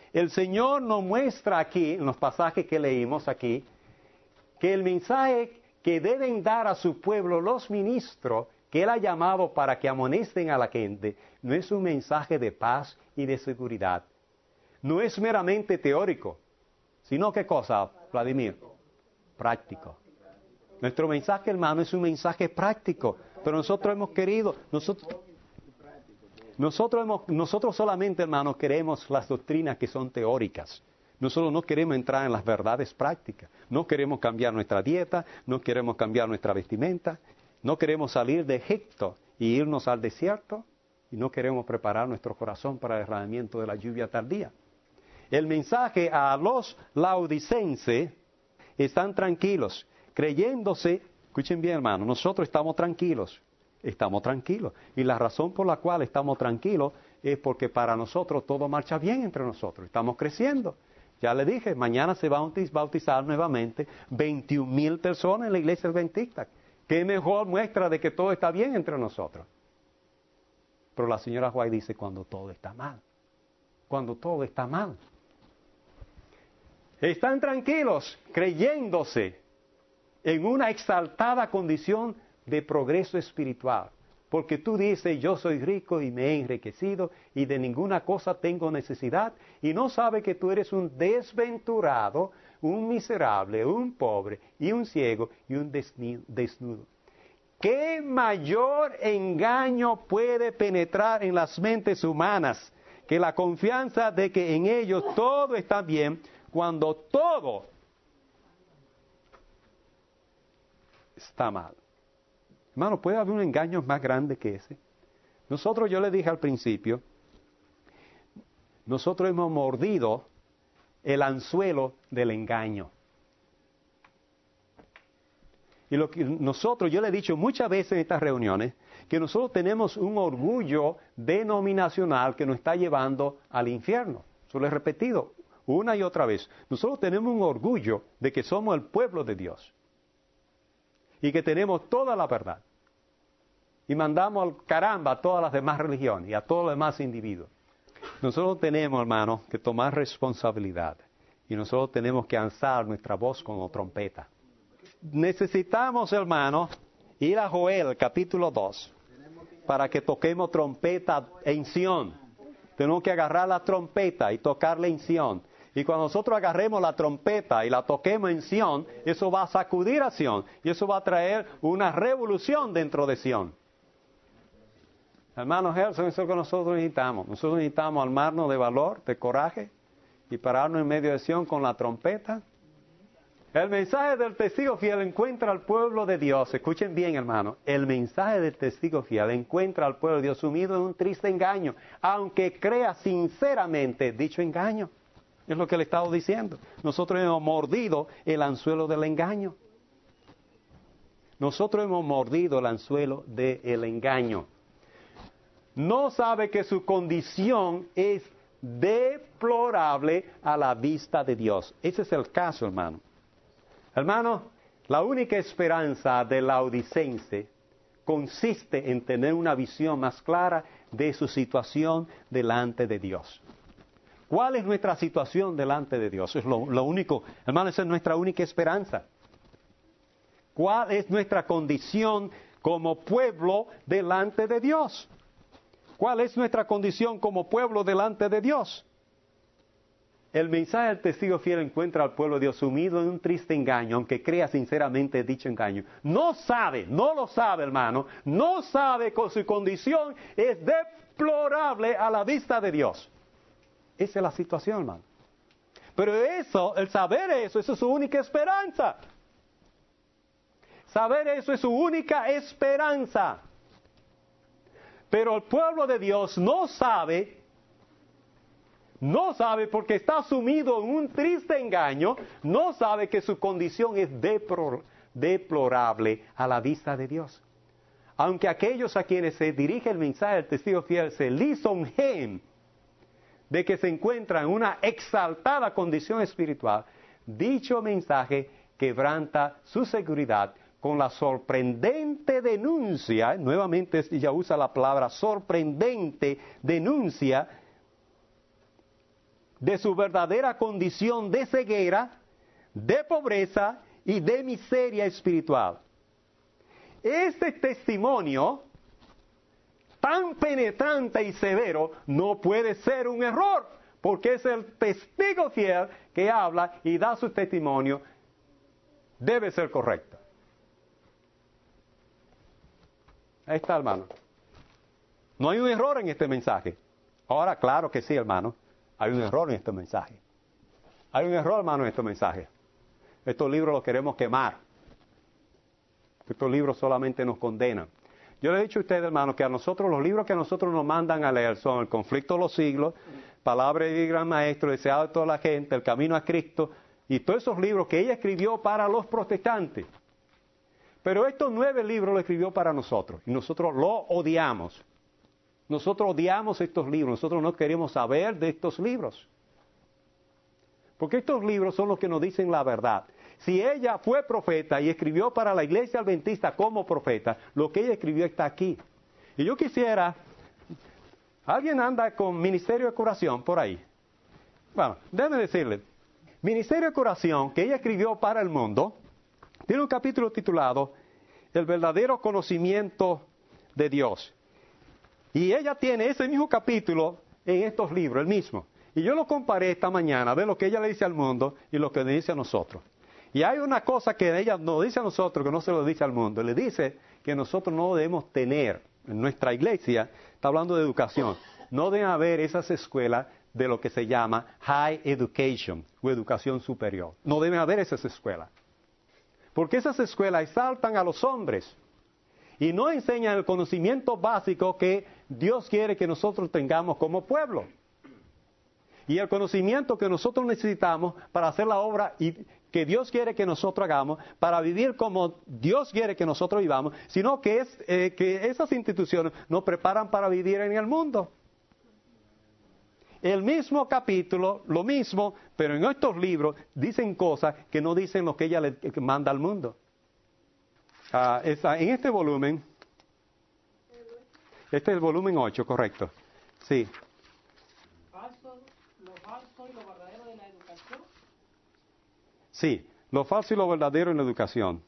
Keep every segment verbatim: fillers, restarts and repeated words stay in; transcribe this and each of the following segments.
El Señor nos muestra aquí, en los pasajes que leímos aquí, que el mensaje que deben dar a su pueblo los ministros que Él ha llamado para que amonesten a la gente, no es un mensaje de paz y de seguridad. No es meramente teórico, sino ¿qué cosa, Vladimir? Práctico. Nuestro mensaje, hermano, es un mensaje práctico, pero nosotros hemos querido, nosotros... Nosotros, hemos, nosotros solamente, hermanos, queremos las doctrinas que son teóricas. Nosotros no queremos entrar en las verdades prácticas. No queremos cambiar nuestra dieta, no queremos cambiar nuestra vestimenta, no queremos salir de Egipto y irnos al desierto, y no queremos preparar nuestro corazón para el derramamiento de la lluvia tardía. El mensaje a los laodicenses: están tranquilos, creyéndose, escuchen bien, hermanos, nosotros estamos tranquilos. Estamos tranquilos. Y la razón por la cual estamos tranquilos es porque para nosotros todo marcha bien entre nosotros. Estamos creciendo. Ya le dije, mañana se va a bautizar nuevamente veintiún mil personas en la iglesia adventista. ¿Qué mejor muestra de que todo está bien entre nosotros? Pero la señora White dice cuando todo está mal. Cuando todo está mal. Están tranquilos, creyéndose en una exaltada condición de progreso espiritual, porque tú dices, yo soy rico y me he enriquecido y de ninguna cosa tengo necesidad, y no sabes que tú eres un desventurado, un miserable, un pobre y un ciego y un desnudo. ¿Qué mayor engaño puede penetrar en las mentes humanas que la confianza de que en ellos todo está bien cuando todo está mal? Hermano, ¿puede haber un engaño más grande que ese? Nosotros, yo le dije al principio, nosotros hemos mordido el anzuelo del engaño. Y lo que nosotros, yo le he dicho muchas veces en estas reuniones, que nosotros tenemos un orgullo denominacional que nos está llevando al infierno. Eso lo he repetido una y otra vez. Nosotros tenemos un orgullo de que somos el pueblo de Dios. Y que tenemos toda la verdad. Y mandamos al caramba a todas las demás religiones y a todos los demás individuos. Nosotros tenemos, hermanos, que tomar responsabilidad. Y nosotros tenemos que alzar nuestra voz como trompeta. Necesitamos, hermanos, ir a Joel, capítulo dos, para que toquemos trompeta en Sión. Tenemos que agarrar la trompeta y tocarla en Sión. Y cuando nosotros agarremos la trompeta y la toquemos en Sión, eso va a sacudir a Sión. Y eso va a traer una revolución dentro de Sión. Hermanos, eso es lo que nosotros necesitamos. Nosotros necesitamos armarnos de valor, de coraje, y pararnos en medio de Sión con la trompeta. El mensaje del testigo fiel encuentra al pueblo de Dios. Escuchen bien, hermanos. El mensaje del testigo fiel encuentra al pueblo de Dios sumido en un triste engaño, aunque crea sinceramente dicho engaño. Es lo que le he estado diciendo. Nosotros hemos mordido el anzuelo del engaño. Nosotros hemos mordido el anzuelo del engaño. No sabe que su condición es deplorable a la vista de Dios. Ese es el caso, hermano. Hermano, la única esperanza del laodicense consiste en tener una visión más clara de su situación delante de Dios. ¿Cuál es nuestra situación delante de Dios? Es lo, lo único, hermano, esa es nuestra única esperanza. ¿Cuál es nuestra condición como pueblo delante de Dios? ¿Cuál es nuestra condición como pueblo delante de Dios? El mensaje del testigo fiel encuentra al pueblo de Dios sumido en un triste engaño, aunque crea sinceramente dicho engaño. No sabe, no lo sabe, hermano, no sabe que su condición es deplorable a la vista de Dios. Esa es la situación, hermano. Pero eso, el saber eso, eso es su única esperanza. Saber eso es su única esperanza. Pero el pueblo de Dios no sabe, no sabe porque está sumido en un triste engaño, no sabe que su condición es deplorable a la vista de Dios. Aunque aquellos a quienes se dirige el mensaje del testigo fiel se lisonjeen de que se encuentran en una exaltada condición espiritual, dicho mensaje quebranta su seguridad con la sorprendente denuncia, nuevamente ella usa la palabra sorprendente denuncia, de su verdadera condición de ceguera, de pobreza y de miseria espiritual. Este testimonio tan penetrante y severo no puede ser un error, porque es el testigo fiel que habla y da su testimonio, debe ser correcto. Ahí está, hermano. No hay un error en este mensaje. Ahora, claro que sí, hermano, hay un error en este mensaje. Hay un error, hermano, en este mensaje. Estos libros los queremos quemar. Estos libros solamente nos condenan. Yo le he dicho a ustedes, hermano, que a nosotros, los libros que a nosotros nos mandan a leer son El conflicto de los siglos, Palabra del gran maestro, Deseado de toda la gente, El camino a Cristo, y todos esos libros que ella escribió para los protestantes. Pero estos nueve libros los escribió para nosotros, y nosotros los odiamos. Nosotros odiamos estos libros, nosotros no queremos saber de estos libros. Porque estos libros son los que nos dicen la verdad. Si ella fue profeta y escribió para la iglesia adventista como profeta, lo que ella escribió está aquí. Y yo quisiera, ¿alguien anda con ministerio de curación por ahí? Bueno, déjeme decirle, ministerio de curación que ella escribió para el mundo, tiene un capítulo titulado El verdadero conocimiento de Dios. Y ella tiene ese mismo capítulo en estos libros, el mismo. Y yo lo comparé esta mañana de lo que ella le dice al mundo y lo que le dice a nosotros. Y hay una cosa que ella nos dice a nosotros que no se lo dice al mundo. Le dice que nosotros no debemos tener, en nuestra iglesia, está hablando de educación, no debe haber esas escuelas de lo que se llama high education o educación superior. No deben haber esas escuelas. Porque esas escuelas exaltan a los hombres y no enseñan el conocimiento básico que Dios quiere que nosotros tengamos como pueblo. Y el conocimiento que nosotros necesitamos para hacer la obra y que Dios quiere que nosotros hagamos, para vivir como Dios quiere que nosotros vivamos, sino que, es, eh, que esas instituciones nos preparan para vivir en el mundo. El mismo capítulo, lo mismo, pero en estos libros dicen cosas que no dicen lo que ella le que manda al mundo. Uh, está en este volumen, este es el volumen ocho, correcto. Sí. Falso, lo falso y lo verdadero de la educación. Sí, lo falso y lo verdadero en la educación.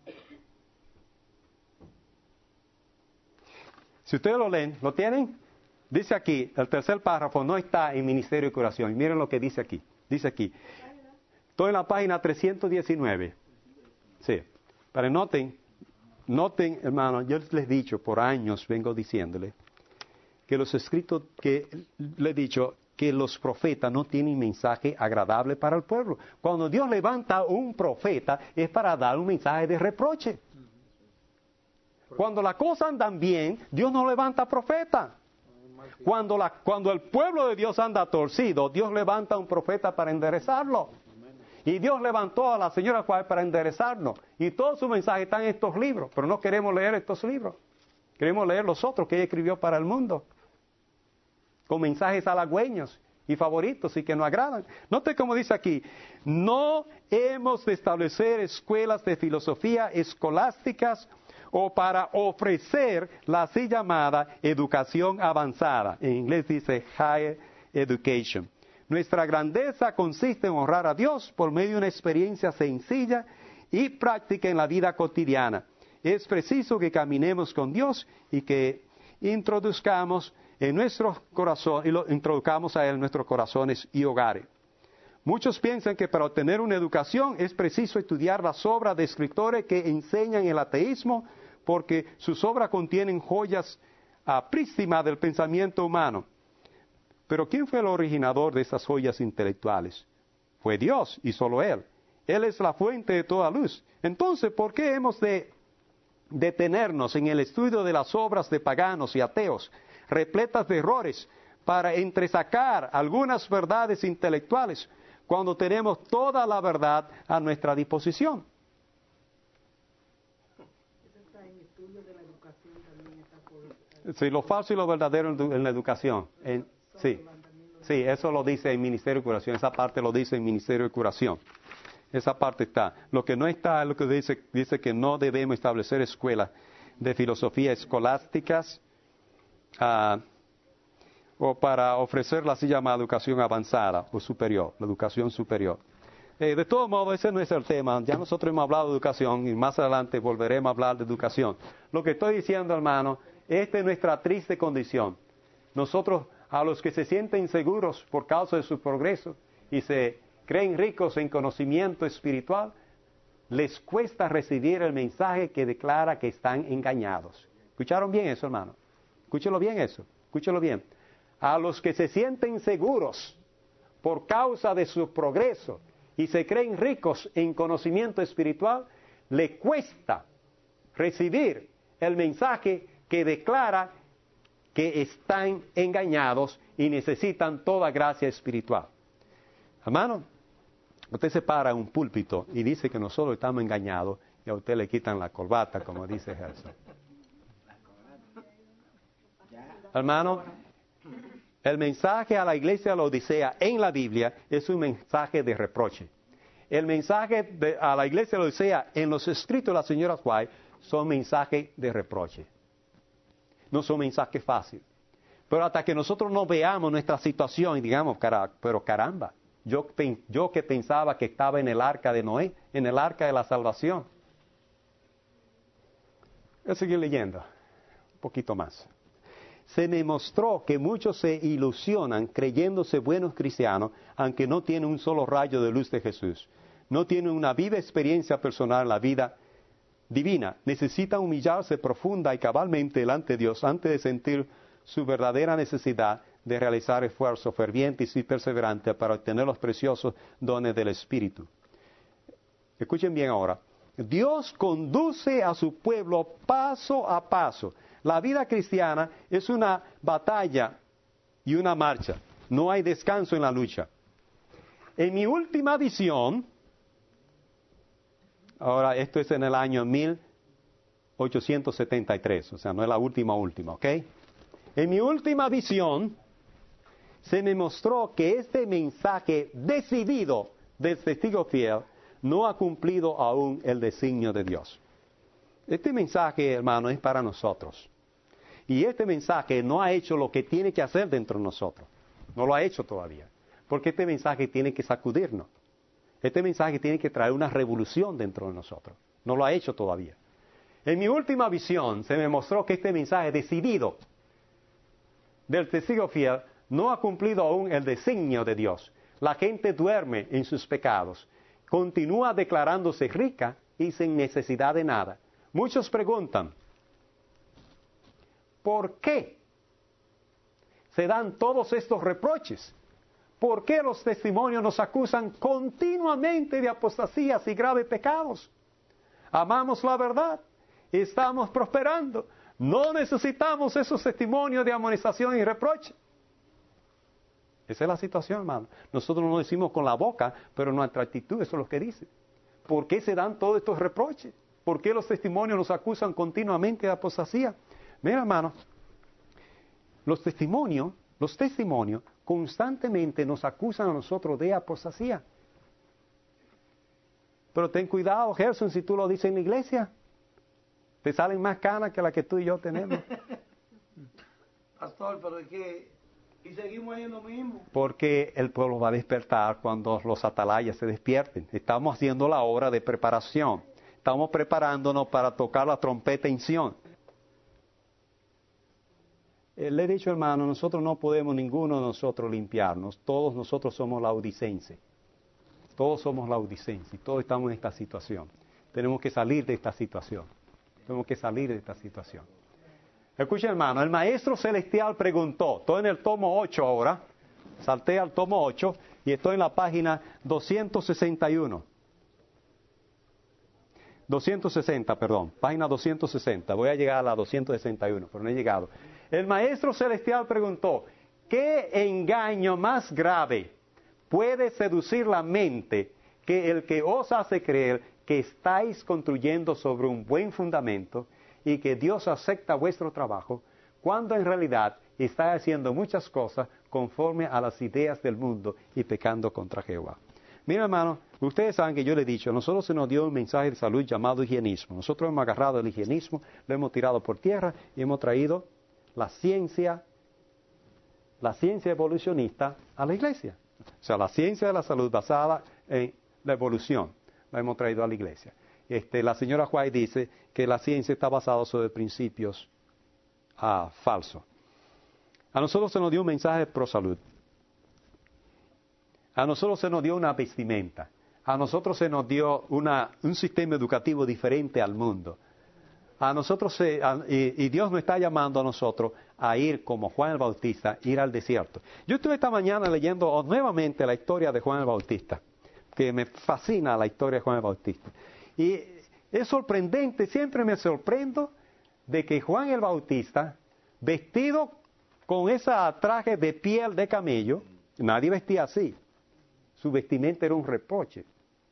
Si ustedes lo leen, ¿lo tienen? Dice aquí, el tercer párrafo no está en Ministerio de Curación. Y miren lo que dice aquí. Dice aquí. Estoy en la página trescientos diecinueve. Sí. Pero noten, noten, hermano, yo les he dicho por años, vengo diciéndole, que los escritos, que le he dicho que los profetas no tienen mensaje agradable para el pueblo. Cuando Dios levanta un profeta es para dar un mensaje de reproche. Cuando las cosas andan bien, Dios no levanta profeta. Cuando, la, cuando el pueblo de Dios anda torcido, Dios levanta un profeta para enderezarlo. Y Dios levantó a la señora Juárez para enderezarnos. Y todo su mensaje está en estos libros, pero no queremos leer estos libros. Queremos leer los otros que ella escribió para el mundo, con mensajes halagüeños y favoritos y que nos agradan. Note cómo dice aquí, no hemos de establecer escuelas de filosofía escolásticas o para ofrecer la así llamada educación avanzada. En inglés dice higher education. Nuestra grandeza consiste en honrar a Dios por medio de una experiencia sencilla y práctica en la vida cotidiana. Es preciso que caminemos con Dios y que introduzcamos en nuestros corazones, y lo introduzcamos a Él en nuestros corazones y hogares. Muchos piensan que para obtener una educación es preciso estudiar las obras de escritores que enseñan el ateísmo, porque sus obras contienen joyas uh, prístimas del pensamiento humano. Pero ¿quién fue el originador de esas joyas intelectuales? Fue Dios y solo Él. Él es la fuente de toda luz. Entonces, ¿por qué hemos de detenernos en el estudio de las obras de paganos y ateos, repletas de errores, para entresacar algunas verdades intelectuales, cuando tenemos toda la verdad a nuestra disposición? Sí, lo falso y lo verdadero en la educación. En, sí, sí, eso lo dice el Ministerio de Curación. Esa parte lo dice el Ministerio de Curación. Esa parte está. Lo que no está es lo que dice, dice que no debemos establecer escuelas de filosofía escolásticas uh, o para ofrecer la así llamada educación avanzada o superior, la educación superior. Eh, de todos modos, ese no es el tema. Ya nosotros hemos hablado de educación y más adelante volveremos a hablar de educación. Lo que estoy diciendo, hermano, esta es nuestra triste condición. Nosotros, a los que se sienten seguros por causa de su progreso y se creen ricos en conocimiento espiritual, les cuesta recibir el mensaje que declara que están engañados. ¿Escucharon bien eso, hermano? Escúchelo bien eso, escúchelo bien. A los que se sienten seguros por causa de su progreso y se creen ricos en conocimiento espiritual, le cuesta recibir el mensaje que declara que están engañados y necesitan toda gracia espiritual. Hermano, usted se para en un púlpito y dice que nosotros estamos engañados y a usted le quitan la corbata, como dice Jesús. Hermano, el mensaje a la iglesia de la Odisea en la Biblia es un mensaje de reproche. El mensaje de, a la iglesia de la Odisea en los escritos de la señora White son mensajes de reproche. No son mensajes fáciles. Pero hasta que nosotros no veamos nuestra situación y digamos, cara, pero caramba, yo, yo que pensaba que estaba en el arca de Noé, en el arca de la salvación. Voy a seguir leyendo un poquito más. Se me mostró que muchos se ilusionan creyéndose buenos cristianos, aunque no tienen un solo rayo de luz de Jesús. No tienen una viva experiencia personal en la vida divina. Necesitan humillarse profunda y cabalmente delante de Dios antes de sentir su verdadera necesidad de realizar esfuerzos fervientes y perseverantes para obtener los preciosos dones del Espíritu. Escuchen bien ahora. Dios conduce a su pueblo paso a paso. La vida cristiana es una batalla y una marcha. No hay descanso en la lucha. En mi última visión, ahora esto es en el año mil ochocientos setenta y tres, o sea, no es la última última, ¿ok? En mi última visión, se me mostró que este mensaje decidido del testigo fiel no ha cumplido aún el designio de Dios. Este mensaje, hermano, es para nosotros. Y este mensaje no ha hecho lo que tiene que hacer dentro de nosotros. No lo ha hecho todavía. Porque este mensaje tiene que sacudirnos. Este mensaje tiene que traer una revolución dentro de nosotros. No lo ha hecho todavía. En mi última visión se me mostró que este mensaje decidido del testigo fiel no ha cumplido aún el designio de Dios. La gente duerme en sus pecados. Continúa declarándose rica y sin necesidad de nada. Muchos preguntan, ¿por qué se dan todos estos reproches? ¿Por qué los testimonios nos acusan continuamente de apostasías y graves pecados? Amamos la verdad, estamos prosperando, no necesitamos esos testimonios de amonestación y reproche. Esa es la situación, hermano. Nosotros no lo decimos con la boca, pero nuestra actitud, eso es lo que dice. ¿Por qué se dan todos estos reproches? ¿Por qué los testimonios nos acusan continuamente de apostasía? Mira, hermano, los testimonios, los testimonios constantemente nos acusan a nosotros de apostasía. Pero ten cuidado, Gerson, si tú lo dices en la iglesia, te salen más canas que las que tú y yo tenemos. Pastor, pero es que, y seguimos ahí en lo mismo. Porque el pueblo va a despertar cuando los atalayas se despierten. Estamos haciendo la obra de preparación. Estamos preparándonos para tocar la trompeta en Sión. Le he dicho, hermano, nosotros no podemos ninguno de nosotros limpiarnos. Todos nosotros somos laodicenses. Todos somos laodicenses. Todos estamos en esta situación. Tenemos que salir de esta situación. Tenemos que salir de esta situación. Escuchen, hermano, el maestro celestial preguntó. Estoy en el tomo ocho ahora. Salté al tomo ocho y estoy en la página doscientos sesenta y uno. doscientos sesenta, perdón. Página doscientos sesenta. Voy a llegar a la doscientos sesenta y uno, pero no he llegado. El maestro celestial preguntó, ¿qué engaño más grave puede seducir la mente que el que os hace creer que estáis construyendo sobre un buen fundamento y que Dios acepta vuestro trabajo, cuando en realidad estáis haciendo muchas cosas conforme a las ideas del mundo y pecando contra Jehová? Mira, hermano, ustedes saben que yo les he dicho, a nosotros se nos dio un mensaje de salud llamado higienismo. Nosotros hemos agarrado el higienismo, lo hemos tirado por tierra y hemos traído la ciencia la ciencia evolucionista a la iglesia. O sea, la ciencia de la salud basada en la evolución, la hemos traído a la iglesia. Este, la señora White dice que la ciencia está basada sobre principios ah, falsos. A nosotros se nos dio un mensaje pro salud. A nosotros se nos dio una vestimenta. A nosotros se nos dio una, un sistema educativo diferente al mundo. A nosotros se, a, y, y Dios nos está llamando a nosotros a ir como Juan el Bautista, ir al desierto. Yo estuve esta mañana leyendo nuevamente la historia de Juan el Bautista, que me fascina la historia de Juan el Bautista. Y es sorprendente, siempre me sorprendo de que Juan el Bautista, vestido con ese traje de piel de camello, nadie vestía así. Su vestimenta era un reproche.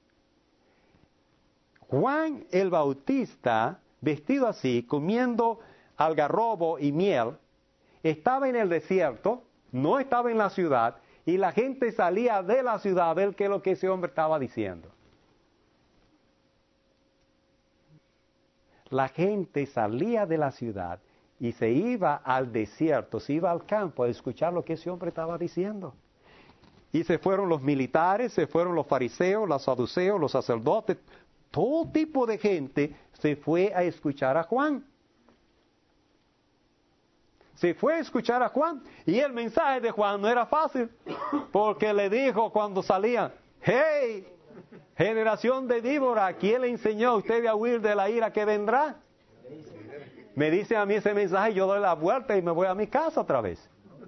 Juan el Bautista, vestido así, comiendo algarrobo y miel, estaba en el desierto, no estaba en la ciudad, y la gente salía de la ciudad a ver qué es lo que ese hombre estaba diciendo. La gente salía de la ciudad y se iba al desierto, se iba al campo a escuchar lo que ese hombre estaba diciendo. Y se fueron los militares, se fueron los fariseos, los saduceos, los sacerdotes, todo tipo de gente se fue a escuchar a Juan. Se fue a escuchar a Juan. Y el mensaje de Juan no era fácil, porque le dijo cuando salían, hey, generación de víbora, ¿quién le enseñó a usted a huir de la ira que vendrá? Me dice a mí ese mensaje, yo doy la vuelta y me voy a mi casa otra vez.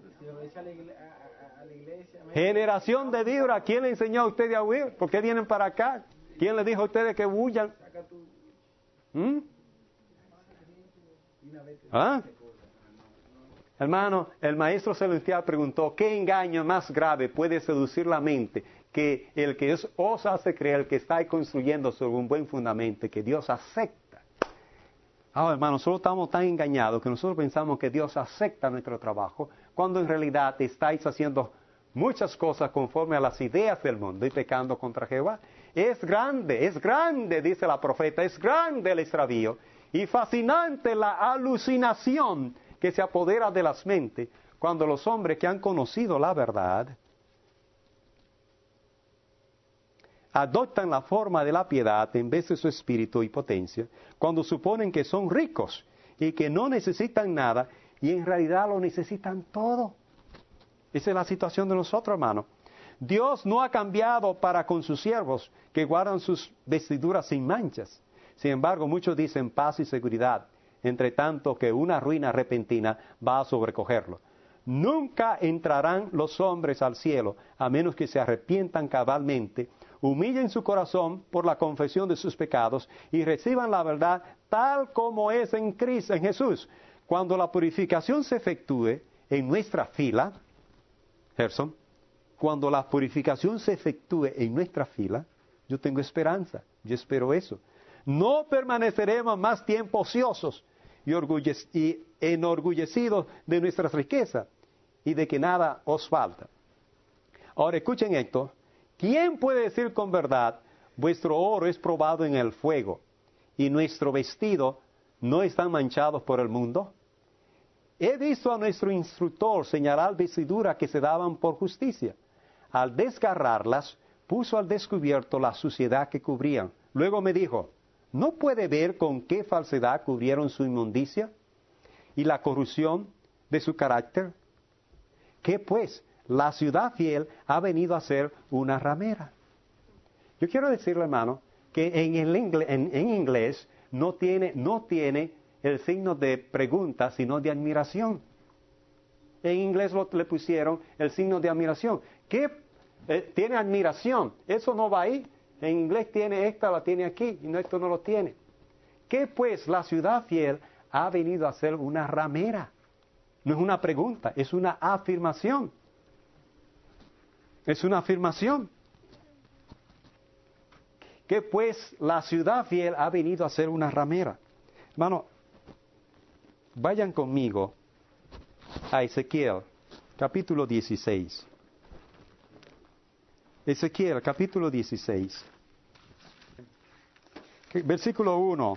Generación de víbora, ¿quién le enseñó a ustedes a huir? ¿Por qué vienen para acá? ¿Quién les dijo a ustedes que huyan? ¿Mm? ¿Ah? Hermano, el maestro celestial preguntó, ¿qué engaño más grave puede seducir la mente que el que os hace creer que está construyendo sobre un buen fundamento, que Dios acepta? Ah, hermano, nosotros estamos tan engañados que nosotros pensamos que Dios acepta nuestro trabajo, cuando en realidad estáis haciendo muchas cosas conforme a las ideas del mundo y pecando contra Jehová. Es grande, es grande, dice la profeta, es grande el extravío y fascinante la alucinación que se apodera de las mentes cuando los hombres que han conocido la verdad adoptan la forma de la piedad en vez de su espíritu y potencia, cuando suponen que son ricos y que no necesitan nada y en realidad lo necesitan todo. Esa es la situación de nosotros, hermano. Dios no ha cambiado para con sus siervos que guardan sus vestiduras sin manchas. Sin embargo, muchos dicen paz y seguridad, entre tanto que una ruina repentina va a sobrecogerlo. Nunca entrarán los hombres al cielo, a menos que se arrepientan cabalmente, humillen su corazón por la confesión de sus pecados y reciban la verdad tal como es en Cristo, en Jesús. Cuando la purificación se efectúe en nuestra fila, Gerson, cuando la purificación se efectúe en nuestra fila, yo tengo esperanza, yo espero eso. No permaneceremos más tiempo ociosos y, orgullec- y enorgullecidos de nuestras riquezas y de que nada os falta. Ahora escuchen esto, ¿quién puede decir con verdad, vuestro oro es probado en el fuego y nuestro vestido no están manchados por el mundo? He visto a nuestro instructor señalar vestiduras que se daban por justicia. Al desgarrarlas, puso al descubierto la suciedad que cubrían. Luego me dijo, ¿no puede ver con qué falsedad cubrieron su inmundicia y la corrupción de su carácter? ¿Qué pues? La ciudad fiel ha venido a ser una ramera. Yo quiero decirle, hermano, que en, el ingle- en, en inglés no tiene, no tiene el signo de pregunta, sino de admiración. En inglés lo, le pusieron el signo de admiración. ¿Qué? Eh, tiene admiración. Eso no va ahí. En inglés tiene esta, la tiene aquí, y no, esto no lo tiene. ¿Qué pues? La ciudad fiel ha venido a ser una ramera. No es una pregunta, es una afirmación. Es una afirmación. ¿Qué pues? La ciudad fiel ha venido a ser una ramera. Hermano, vayan conmigo a Ezequiel, capítulo dieciséis. Ezequiel, capítulo dieciséis. Versículo uno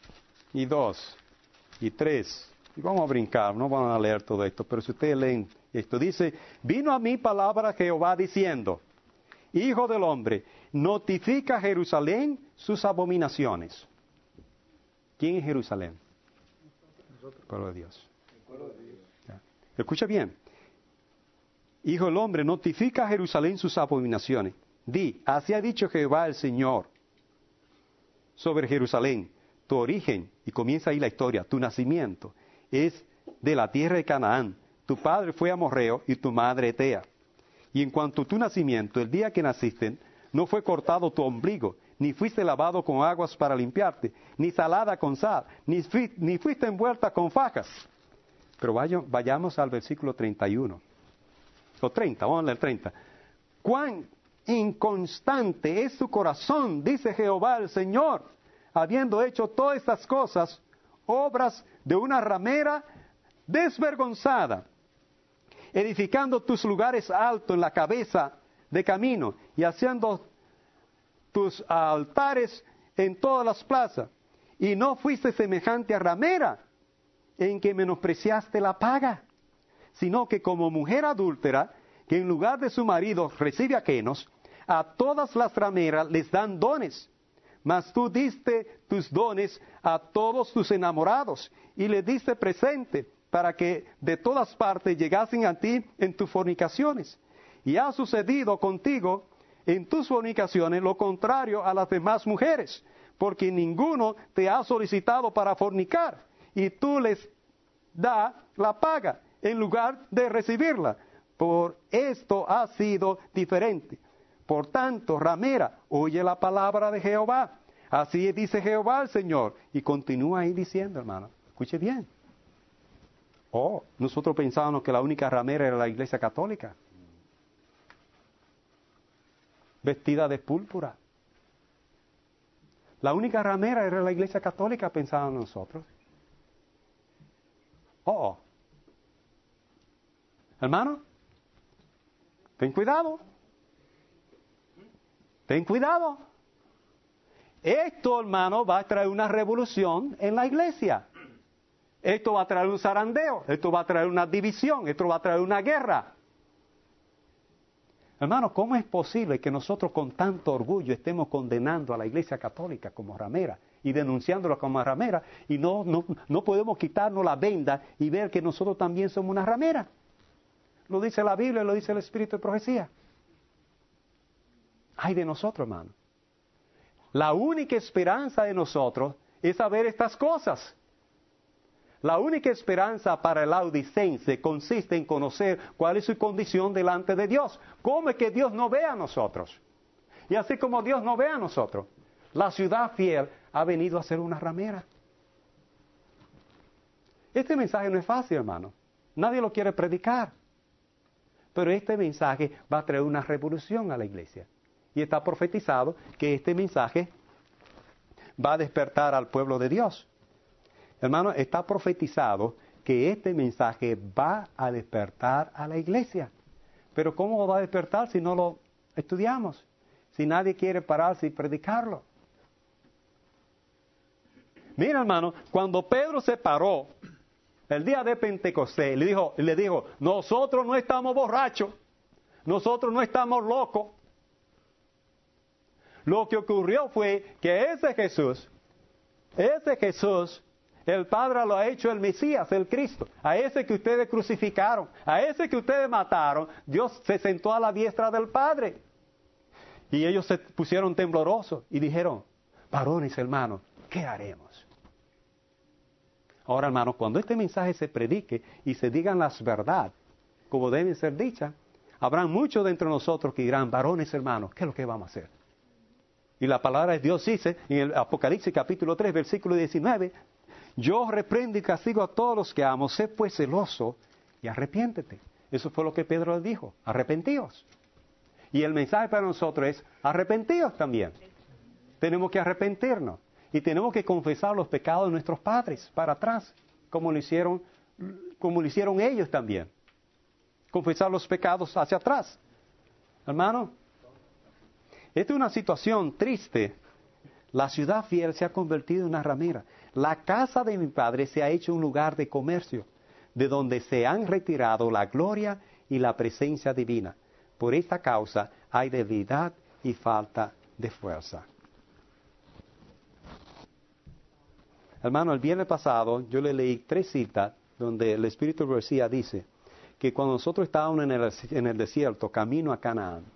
y dos y tres. Y vamos a brincar, no vamos a leer todo esto, pero si ustedes leen Esto dice, vino a mí palabra de Jehová diciendo, Hijo del hombre, notifica a Jerusalén sus abominaciones. ¿Quién es Jerusalén? El pueblo de Dios. Ya. Escucha bien. Hijo del hombre, notifica a Jerusalén sus abominaciones. Di, así ha dicho Jehová el Señor sobre Jerusalén, tu origen, y comienza ahí la historia, tu nacimiento es de la tierra de Canaán. Tu padre fue amorreo y tu madre etea. Y en cuanto a tu nacimiento, el día que naciste, no fue cortado tu ombligo, ni fuiste lavado con aguas para limpiarte, ni salada con sal, ni, fui, ni fuiste envuelta con fajas. Pero vaya, vayamos al versículo treinta y uno. O treinta, vamos a leer treinta. Cuán inconstante es tu corazón, dice Jehová el Señor, habiendo hecho todas estas cosas, obras de una ramera desvergonzada, edificando tus lugares altos en la cabeza de camino y haciendo tus altares en todas las plazas. Y no fuiste semejante a ramera, en que menospreciaste la paga, sino que como mujer adúltera, que en lugar de su marido recibe ajenos, a todas las rameras les dan dones. Mas tú diste tus dones a todos tus enamorados, y les diste presente, para que de todas partes llegasen a ti en tus fornicaciones. Y ha sucedido contigo en tus fornicaciones lo contrario a las demás mujeres, porque ninguno te ha solicitado para fornicar, y tú les das la paga en lugar de recibirla. Por esto ha sido diferente. Por tanto, ramera, oye la palabra de Jehová. Así dice Jehová el Señor. Y continúa ahí diciendo, hermano, escuche bien. Oh, nosotros pensábamos que la única ramera era la Iglesia Católica, vestida de púrpura. La única ramera era la Iglesia Católica, pensábamos nosotros. Oh, hermano, ten cuidado. Ten cuidado. Esto, hermano, va a traer una revolución en la iglesia. Esto va a traer un zarandeo. Esto va a traer una división. Esto va a traer una guerra. Hermano, ¿cómo es posible que nosotros con tanto orgullo estemos condenando a la Iglesia Católica como ramera y denunciándola como ramera y no, no, no podemos quitarnos la venda y ver que nosotros también somos una ramera? Lo dice la Biblia, lo dice el Espíritu de Profecía. Ay de nosotros, hermano. La única esperanza de nosotros es saber estas cosas. La única esperanza para el laodicense consiste en conocer cuál es su condición delante de Dios. ¿Cómo es que Dios no ve a nosotros? Y así como Dios no ve a nosotros, la ciudad fiel ha venido a ser una ramera. Este mensaje no es fácil, hermano. Nadie lo quiere predicar. Pero este mensaje va a traer una revolución a la iglesia. Y está profetizado que este mensaje va a despertar al pueblo de Dios. Hermano, está profetizado que este mensaje va a despertar a la iglesia. Pero ¿cómo va a despertar si no lo estudiamos? Si nadie quiere pararse y predicarlo. Mira, hermano, cuando Pedro se paró el día de Pentecostés, le dijo, le dijo, nosotros no estamos borrachos, nosotros no estamos locos. Lo que ocurrió fue que ese Jesús, ese Jesús, el Padre lo ha hecho el Mesías, el Cristo. A ese que ustedes crucificaron, a ese que ustedes mataron, Dios se sentó a la diestra del Padre. Y ellos se pusieron temblorosos y dijeron, varones hermanos, ¿qué haremos? Ahora, hermanos, cuando este mensaje se predique y se digan las verdades, como deben ser dichas, habrán muchos de entre nosotros que dirán, varones hermanos, ¿qué es lo que vamos a hacer? Y la palabra de Dios dice, en el Apocalipsis capítulo tres, versículo diecinueve, yo reprendo y castigo a todos los que amo, sé pues celoso y arrepiéntete. Eso fue lo que Pedro le dijo, arrepentíos. Y el mensaje para nosotros es, arrepentíos también. Tenemos que arrepentirnos y tenemos que confesar los pecados de nuestros padres para atrás, como lo hicieron, como lo hicieron ellos también. Confesar los pecados hacia atrás. Hermano, esta es una situación triste. La ciudad fiel se ha convertido en una ramera. La casa de mi padre se ha hecho un lugar de comercio. de donde se han retirado la gloria y la presencia divina. Por esta causa hay debilidad y falta de fuerza. Hermano, el viernes pasado yo le leí tres citas donde el Espíritu de Profecía dice que cuando nosotros estábamos en el, en el desierto, camino a Canaán,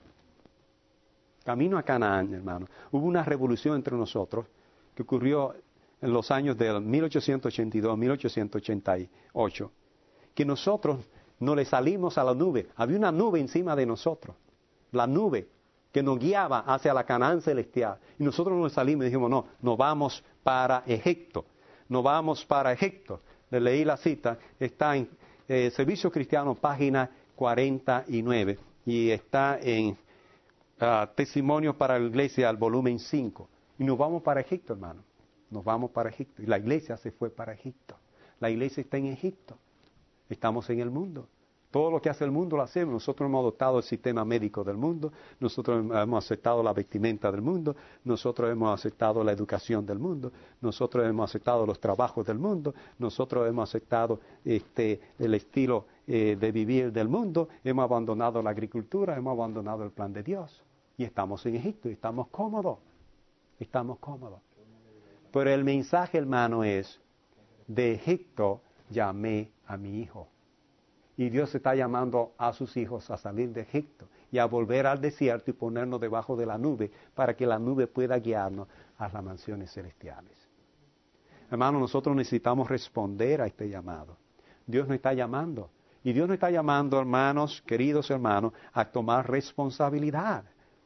camino a Canaán, hermano, hubo una revolución entre nosotros que ocurrió en los años del mil ochocientos ochenta y dos, mil ochocientos ochenta y ocho, que nosotros no le salimos a la nube. Había una nube encima de nosotros, la nube que nos guiaba hacia la Canaán celestial. Y nosotros nos salimos y dijimos, no, nos vamos para Egipto, nos vamos para Egipto. Le leí la cita, está en eh, Servicio Cristiano, página cuarenta y nueve, y está en uh, Testimonio para la Iglesia, al volumen cinco. Y nos vamos para Egipto, hermano. Nos vamos para Egipto. Y la iglesia se fue para Egipto. La iglesia está en Egipto. Estamos en el mundo. Todo lo que hace el mundo lo hacemos. Nosotros hemos adoptado el sistema médico del mundo. Nosotros hemos aceptado la vestimenta del mundo. Nosotros hemos aceptado la educación del mundo. Nosotros hemos aceptado los trabajos del mundo. Nosotros hemos aceptado este, el estilo eh, de vivir del mundo. Hemos abandonado la agricultura. Hemos abandonado el plan de Dios. Y estamos en Egipto. Y estamos cómodos. Estamos cómodos. Pero el mensaje, hermano, es, de Egipto llamé a mi hijo. Y Dios está llamando a sus hijos a salir de Egipto y a volver al desierto y ponernos debajo de la nube para que la nube pueda guiarnos a las mansiones celestiales. Hermano, nosotros necesitamos responder a este llamado. Dios nos está llamando. Y Dios nos está llamando, hermanos, queridos hermanos, a tomar responsabilidad.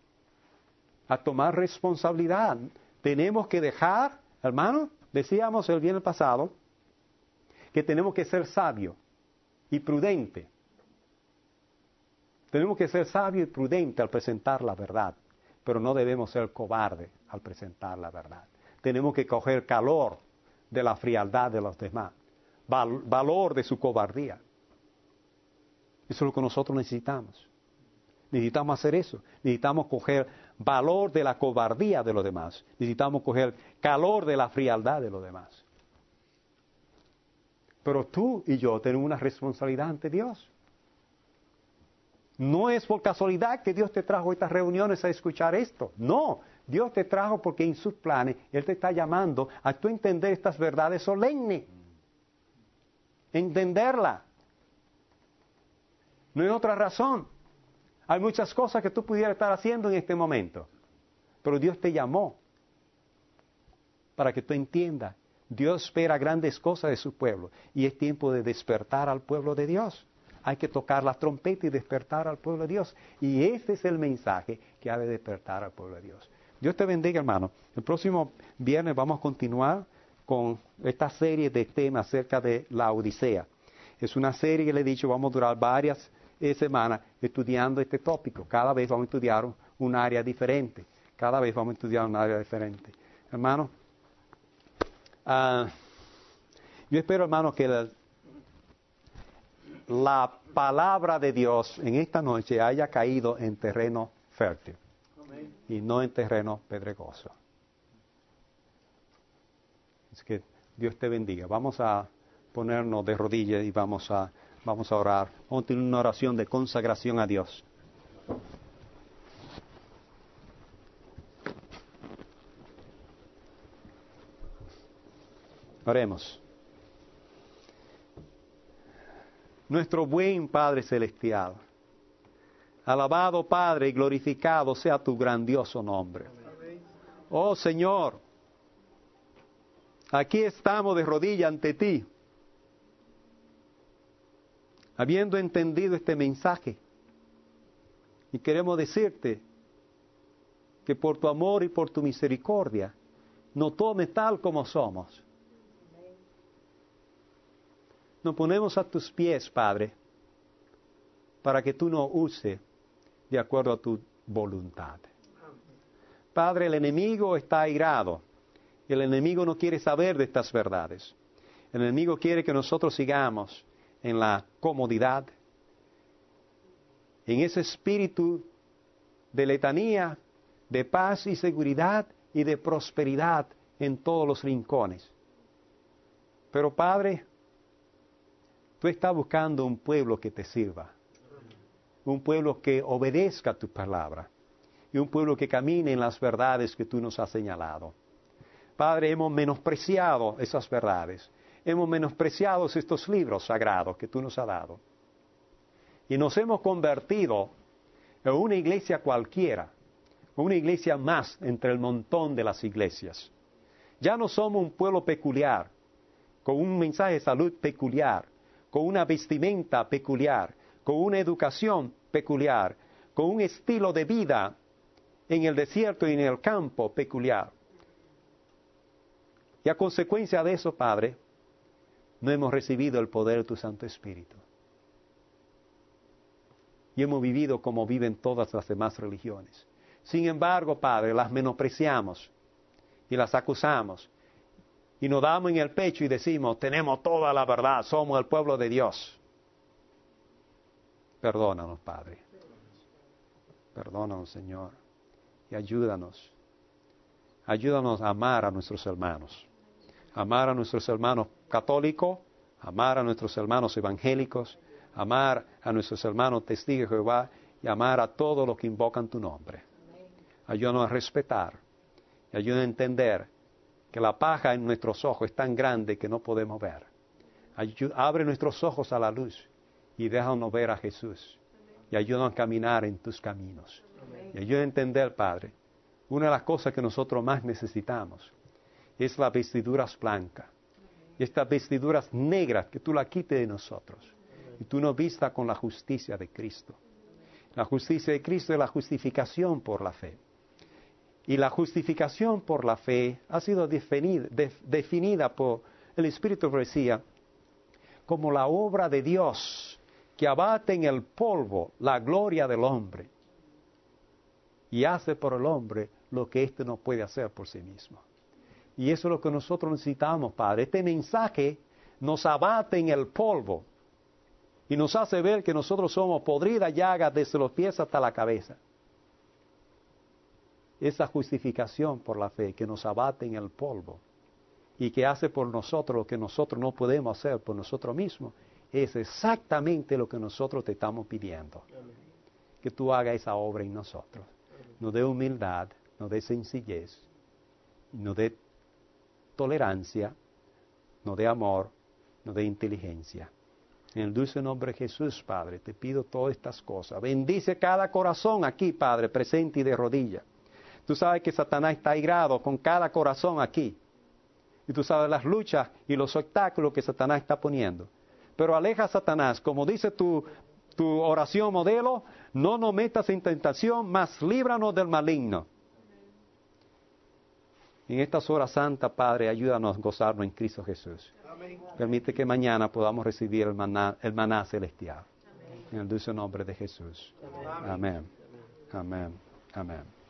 A tomar responsabilidad. Tenemos que dejar, hermano, decíamos el viernes pasado, que tenemos que ser sabios y prudentes. Tenemos que ser sabios y prudentes al presentar la verdad, pero no debemos ser cobardes al presentar la verdad. Tenemos que coger calor de la frialdad de los demás, val- valor de su cobardía. Eso es lo que nosotros necesitamos. Necesitamos hacer eso. Necesitamos coger valor de la cobardía de los demás. Necesitamos coger calor de la frialdad de los demás. Pero tú y yo tenemos una responsabilidad ante Dios. No es por casualidad que Dios te trajo a estas reuniones a escuchar esto. No, Dios te trajo porque en sus planes Él te está llamando a tú entender estas verdades solemnes. Entenderla. No hay otra razón. Hay muchas cosas que tú pudieras estar haciendo en este momento. Pero Dios te llamó para que tú entiendas. Dios espera grandes cosas de su pueblo. Y es tiempo de despertar al pueblo de Dios. Hay que tocar la trompeta y despertar al pueblo de Dios. Y ese es el mensaje que ha de despertar al pueblo de Dios. Dios te bendiga, hermano. El próximo viernes vamos a continuar con esta serie de temas acerca de la Odisea. Es una serie que le he dicho, vamos a durar varias eh, semanas estudiando este tópico. Cada vez vamos a estudiar un, un área diferente. Cada vez vamos a estudiar un área diferente. Hermano, uh, yo espero, hermano, que la, la palabra de Dios en esta noche haya caído en terreno fértil. Amén. Y no en terreno pedregoso. Es que Dios te bendiga. Vamos a ponernos de rodillas y vamos a, vamos a orar. Vamos a tener una oración de consagración a Dios. Oremos. Nuestro buen Padre Celestial, alabado Padre y glorificado sea tu grandioso nombre. Oh Señor, aquí estamos de rodillas ante ti, habiendo entendido este mensaje, y queremos decirte que por tu amor y por tu misericordia nos tomes tal como somos. Nos ponemos a tus pies, Padre, para que tú nos uses de acuerdo a tu voluntad. Padre, el enemigo está airado. El enemigo no quiere saber de estas verdades. El enemigo quiere que nosotros sigamos en la comodidad, en ese espíritu de letanía, de paz y seguridad y de prosperidad en todos los rincones. Pero Padre, Tú estás buscando un pueblo que te sirva. Un pueblo que obedezca tu palabra. Y un pueblo que camine en las verdades que tú nos has señalado. Padre, hemos menospreciado esas verdades. Hemos menospreciado estos libros sagrados que tú nos has dado. Y nos hemos convertido en una iglesia cualquiera. Una iglesia más entre el montón de las iglesias. Ya no somos un pueblo peculiar, con un mensaje de salud peculiar, con una vestimenta peculiar, con una educación peculiar, con un estilo de vida en el desierto y en el campo peculiar. Y a consecuencia de eso, Padre, no hemos recibido el poder de tu Santo Espíritu. Y hemos vivido como viven todas las demás religiones. Sin embargo, Padre, las menospreciamos y las acusamos. Y nos damos en el pecho y decimos, tenemos toda la verdad, somos el pueblo de Dios. Perdónanos, Padre. Perdónanos, Señor. Y ayúdanos. Ayúdanos a amar a nuestros hermanos. Amar a nuestros hermanos católicos, amar a nuestros hermanos evangélicos, amar a nuestros hermanos testigos de Jehová y amar a todos los que invocan tu nombre. Ayúdanos a respetar y ayúdanos a entender que la paja en nuestros ojos es tan grande que no podemos ver. Ayú- abre nuestros ojos a la luz y déjanos ver a Jesús. Y ayúdanos a caminar en tus caminos. Y ayúdanos a entender, Padre, una de las cosas que nosotros más necesitamos es las vestiduras blancas. Y estas vestiduras negras que tú las quites de nosotros. Y tú nos vistas con la justicia de Cristo. La justicia de Cristo es la justificación por la fe. Y la justificación por la fe ha sido definida, de, definida por el Espíritu de Profecía como la obra de Dios que abate en el polvo la gloria del hombre y hace por el hombre lo que éste no puede hacer por sí mismo. Y eso es lo que nosotros necesitamos, Padre. Este mensaje nos abate en el polvo y nos hace ver que nosotros somos podridas llagas desde los pies hasta la cabeza. Esa justificación por la fe que nos abate en el polvo y que hace por nosotros lo que nosotros no podemos hacer por nosotros mismos, es exactamente lo que nosotros te estamos pidiendo. Que tú hagas esa obra en nosotros. Nos dé humildad, nos dé sencillez, nos dé tolerancia, nos dé amor, nos dé inteligencia. En el dulce nombre de Jesús, Padre, te pido todas estas cosas. Bendice cada corazón aquí, Padre, presente y de rodillas. Tú sabes que Satanás está airado con cada corazón aquí. Y tú sabes las luchas y los obstáculos que Satanás está poniendo. Pero aleja a Satanás, como dice tu, tu oración modelo, no nos metas en tentación, mas líbranos del maligno. En estas horas santas, Padre, ayúdanos a gozarnos en Cristo Jesús. Amén. Permite que mañana podamos recibir el maná, el maná celestial. Amén. En el dulce nombre de Jesús. Amén. Amén. Amén. Amén.